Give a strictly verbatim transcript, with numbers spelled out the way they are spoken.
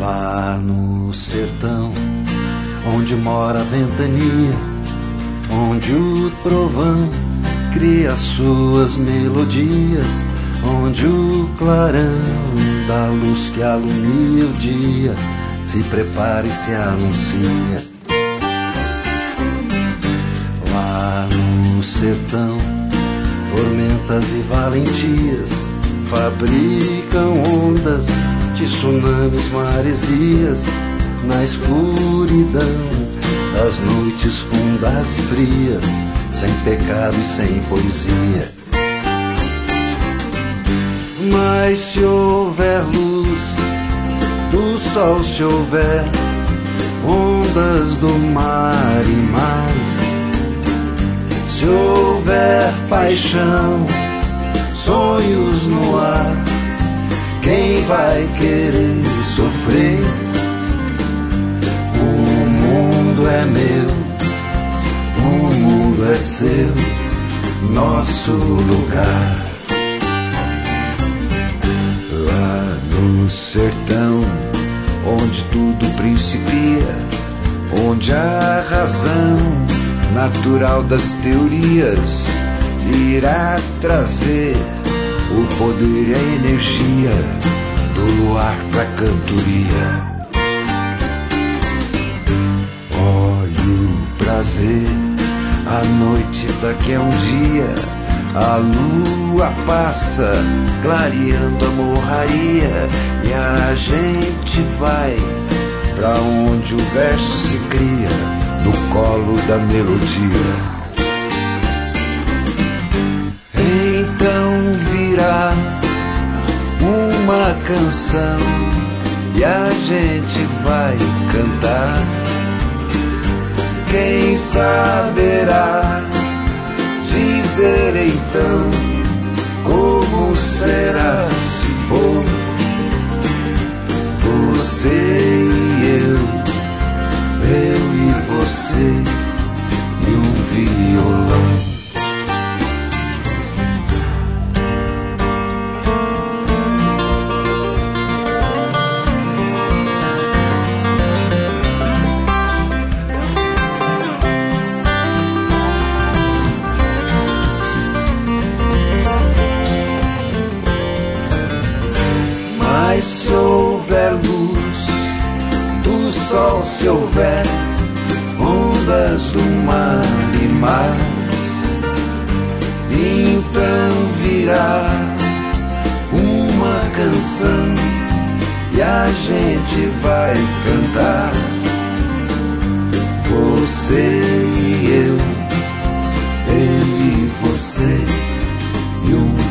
Lá no sertão, onde mora a ventania, onde o trovão cria suas melodias, onde o clarão da luz que alumia o dia se prepara e se anuncia. Lá no sertão, tormentas e valentias fabricam ondas, tsunamis, maresias, na escuridão das noites fundas e frias, sem pecado e sem poesia. Mas se houver luz do sol, se houver ondas do mar e mais, se houver paixão, sonhos no ar, quem vai querer sofrer? O mundo é meu, o mundo é seu, nosso lugar. Lá no sertão, onde tudo principia, onde a razão natural das teorias irá trazer o poder e a energia do luar pra cantoria. Olha o prazer, a noite daqui a um dia, a lua passa clareando a morraria, e a gente vai pra onde o verso se cria, no colo da melodia. Então virá uma canção e a gente vai cantar. Quem saberá dizer então como será se for você e eu, eu e você e um violão. Mas se houver luz do sol, se houver ondas do mar e mais, então virá uma canção e a gente vai cantar. Você e eu, eu e você e um